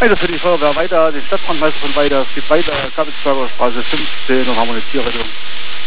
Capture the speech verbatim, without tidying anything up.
Weiter für die Feuerwehr, weiter, den Stadtbrandmeister von weiter, es geht weiter, Kappelsberger Straße fünfzehn und haben wir eine Tierrettung.